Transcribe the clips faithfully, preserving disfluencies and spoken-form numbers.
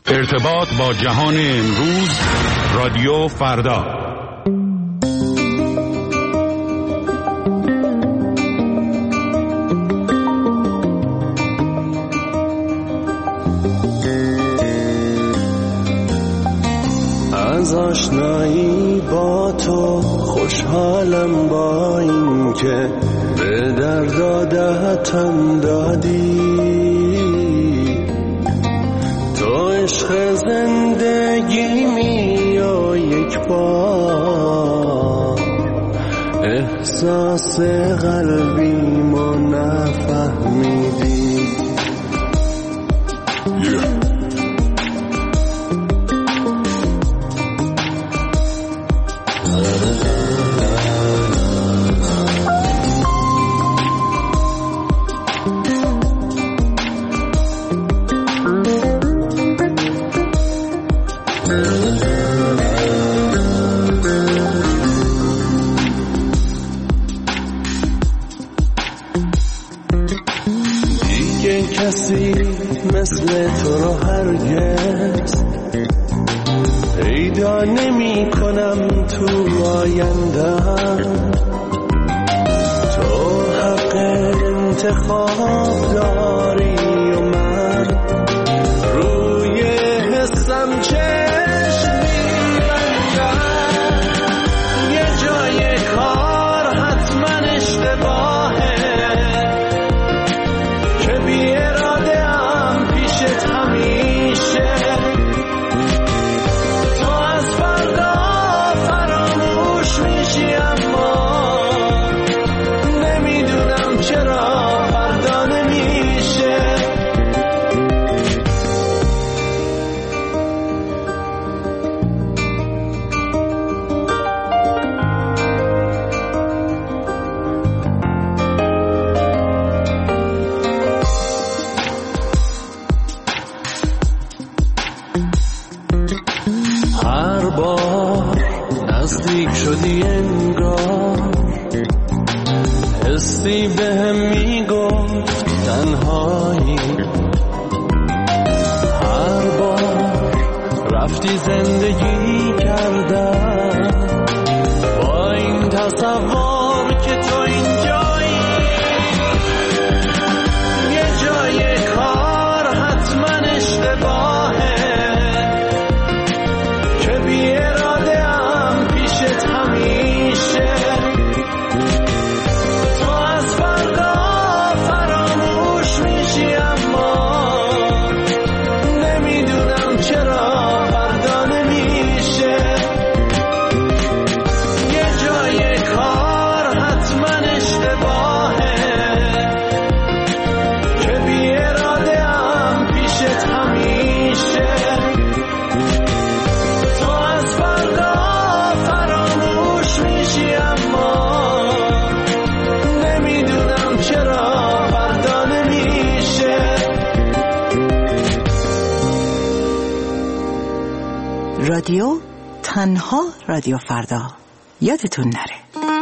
ارتباط با جهان امروز، رادیو فردا. از آشنایی با تو خوشحالم، با این که به درد دهتم دادی. تو عشق زندگی می و یک بار احساس قلبی ما نفهمیدی. yeah. کسی مثل تو رو هرگز پیدا نمی کنم تو آینده‌ام. تو حق انتخاب داری و من روی حسم چشم می‌بندم. یه جای کار حتما اشتباهه که بی اراده ام پیشت همیشه. تو از فردا فراموش میشی اما نمیدونم چرا فردا نمیشه. هر بار نزدیک شدی انگار حسی بهم میگفت تنهایی. هر بار رفتی زندگی کردم با این تصور که تو اینجایی. یه جای کار حتما اشتباهه که بی اراده ام پیشت همیشه. تو از فردا فراموش میشی اما نمیدونم چرا فردا نمیشه. یه جای کار حتما اشتباهه که بی اراده ام پیشت همیشه. تو از فردا فراموش میشی اما نمیدونم چرا فردا نمیشه. رادیو تنها رادیو فردا، یادتون نره.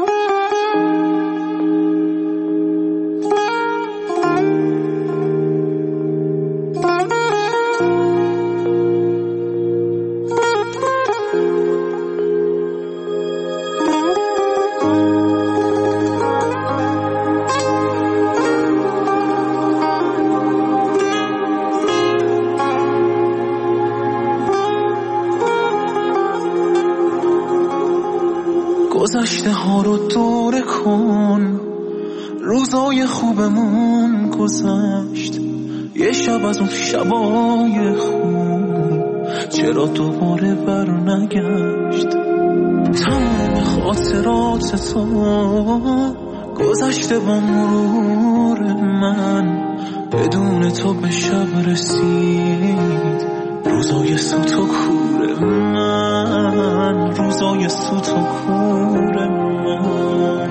گذشته ها رو دوره کن، روزای خوبمون گذشت. یه شب از اون شبای خوب چرا دوباره بر نگشت. تمام خاطرات تو گذشته با مرور من، بدون تو به شب رسید روزای سوت و کور من، روزای سوت و کور من.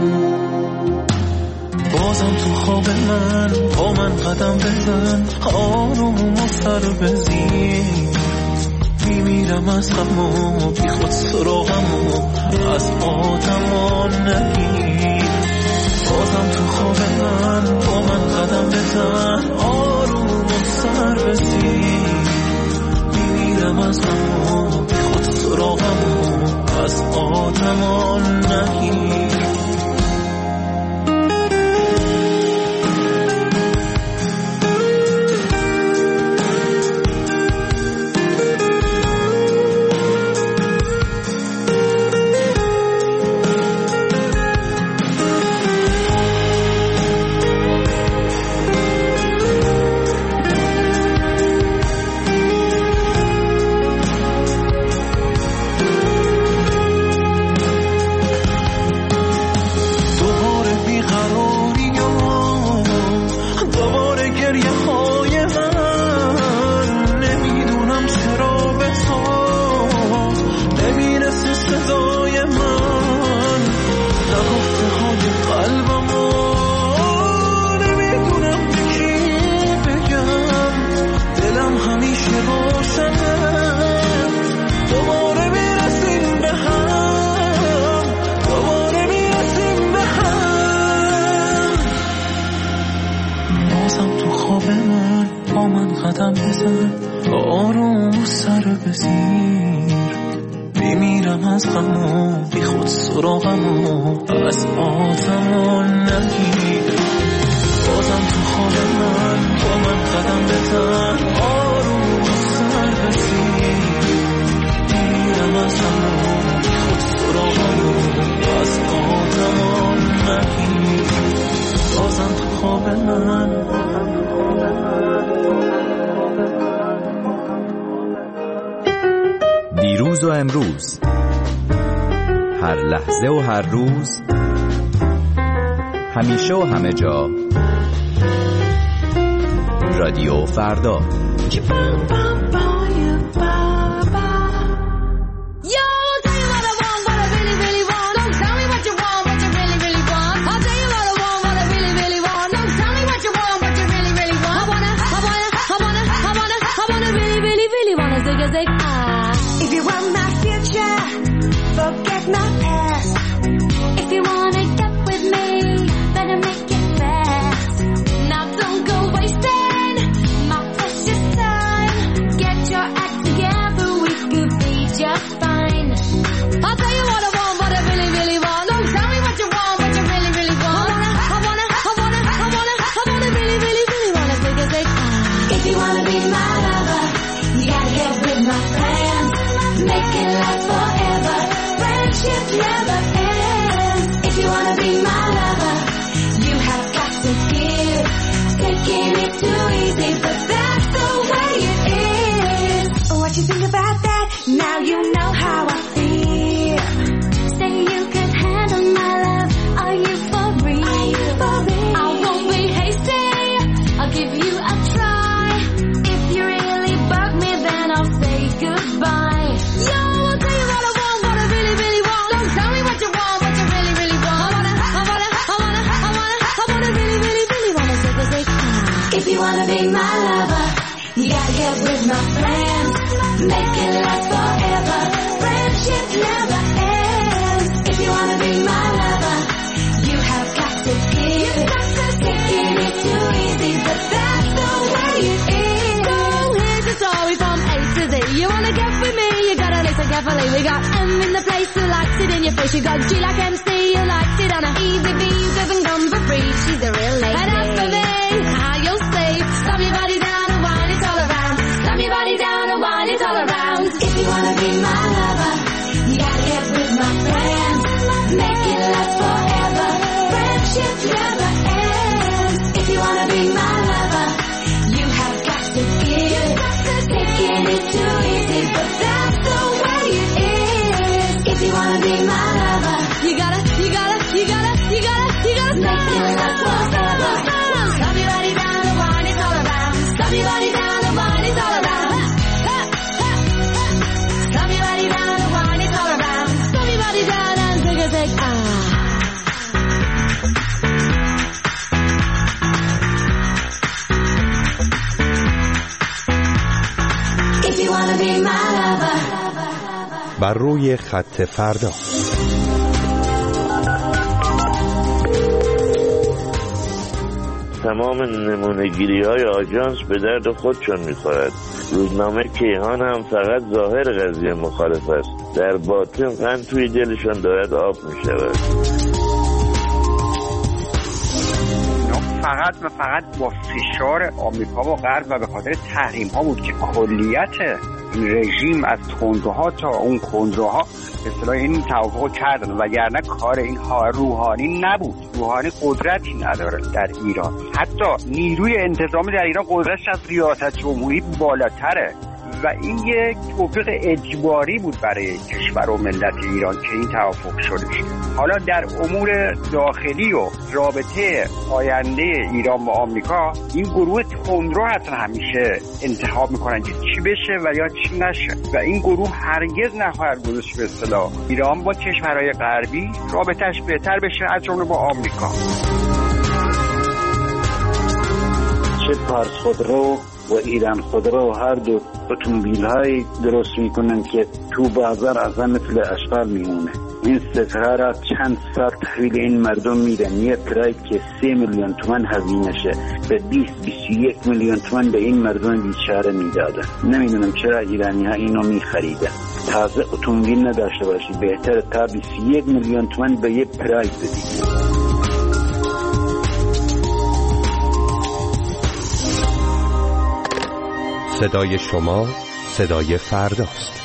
بازم تو خواب من با من قدم بزن، آروم و سر بزین. میمیرم از غم و بی خود سراغم و از آدمان نگیر. بازم تو خواب من با من قدم بزن، آروم و سر بزین. باشه واسمت، دوباره برسیم به هم، دوباره برسیم به هم. بازم تو خواب من با من قدم بزن، آروم سر بزیر، میمیرم از غمو بی خود سراغمو از آتمو نگیر. بازم تو خواب من با من قدم بزن، آروم سر بزیر، میمیرم از غمو بی خود سراغمو از آتمو نگیر. بازم تو خواب من. دیروز و امروز، هر لحظه و هر روز، همیشه و همه جا، رادیو فردا. Forget my past. If you wanna get with me, better make it fast. Now don't go wasting my precious time. Get your act together, we could be just fine. I'll tell you what I want, what I really, really want. Don't tell me what you want, what you really, really want. I wanna, I wanna, I wanna, I wanna, I wanna really, really, really wanna take a take. If you wanna be my lover, you gotta get with my friends. Make it last forever. Friendship never ends. If you wanna be my lover, you have got to give. Taking it too easy, but that's the way it is. What you think about that? Now you know how I feel. Say you can handle my love. Are you for real? Are you for real? I won't be hasty. I'll give you a try. If you really bug me, then I'll say goodbye. Yo, I'll tell you what I want, what I really, really want. Don't tell me what you want, what you really, really want. I wanna, I wanna, I wanna, I wanna, I wanna really, really, really wanna take a take. If you wanna be my lover, you gotta get with my friends. Make it last forever. Friendship never ends. If you wanna be my lover, you have got to give. Taking it too easy, but that's the way it is. So here's the story from A to Z. You wanna get with me, you gotta listen carefully. We got M in the place who likes it in your face. You got G like M C, who likes it on a easy B, who doesn't come for free. She's a real lady. And as for me, how you'll see, slam your body down and wind it all around. Slam your body down and wind it all around. If you wanna be my lover, you gotta get with my friends. Make it last forever. Friendship never ends. If you wanna be my lover, you have got to give. Taking it too easy, but that's the way it is. If you wanna be my lover, you gotta, you gotta, you gotta, you gotta, you gotta make it last forever. Stop your body down and wind it all around. Stop your body down and wind it all around. Stop your body down and wind it all around. Stop your body down and take a take. Ah. If you wanna be my lover. بر روی خط فردا. تمام نمونه‌گیری های آژانس به درد خودشون میخورد. روزنامه کیهان هم فقط ظاهر قضیه مخالف است، در باطن قند توی دلشون دارد آب میشود. فقط و فقط با فشار آمریکا و غرب و به خاطر تحریم ها بود که کلیت این رژیم از تندروها تا اون کندروها به اصطلاح این توافق کردن، وگرنه کار این ها روحانی نبود. روحانی قدرتی نداره در ایران، حتی نیروی انتظامی در ایران قدرتش از ریاست جمهوری بالاتره و این یک توفیق اجباری بود برای کشور و ملت ایران که این توافق شده. حالا در امور داخلی و رابطه آینده ایران با آمریکا، این گروه تندرو حتی همیشه انتخاب میکنن که چی بشه و یا چی نشه و این گروه هرگز نخواهد گذاشت به اصطلاح ایران با کشورهای غربی رابطهش بهتر بشه، از جمله با آمریکا. چه پارس خودرو و ایران خودرو هر دو اتومبیل های درست میکنن که تو بازار اصلا مثل اشغال میمونه. این ستاره چند سال تحویل این مردم میدن. یه ترایب که سه میلیون تومان هزینه شه به بیست بیست و یک میلیون تومان به این مردم بیچاره میدادن. نمیدونم چرا ایرانی ها اینو میخریدن. تازه اتومبیل نداشته باشی بهتر تا بیست و یک میلیون تومان به یه پرایز بدی. صدای شما صدای فرداست.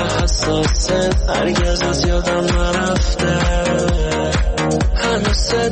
هرگز از یادم نرفته. هنوز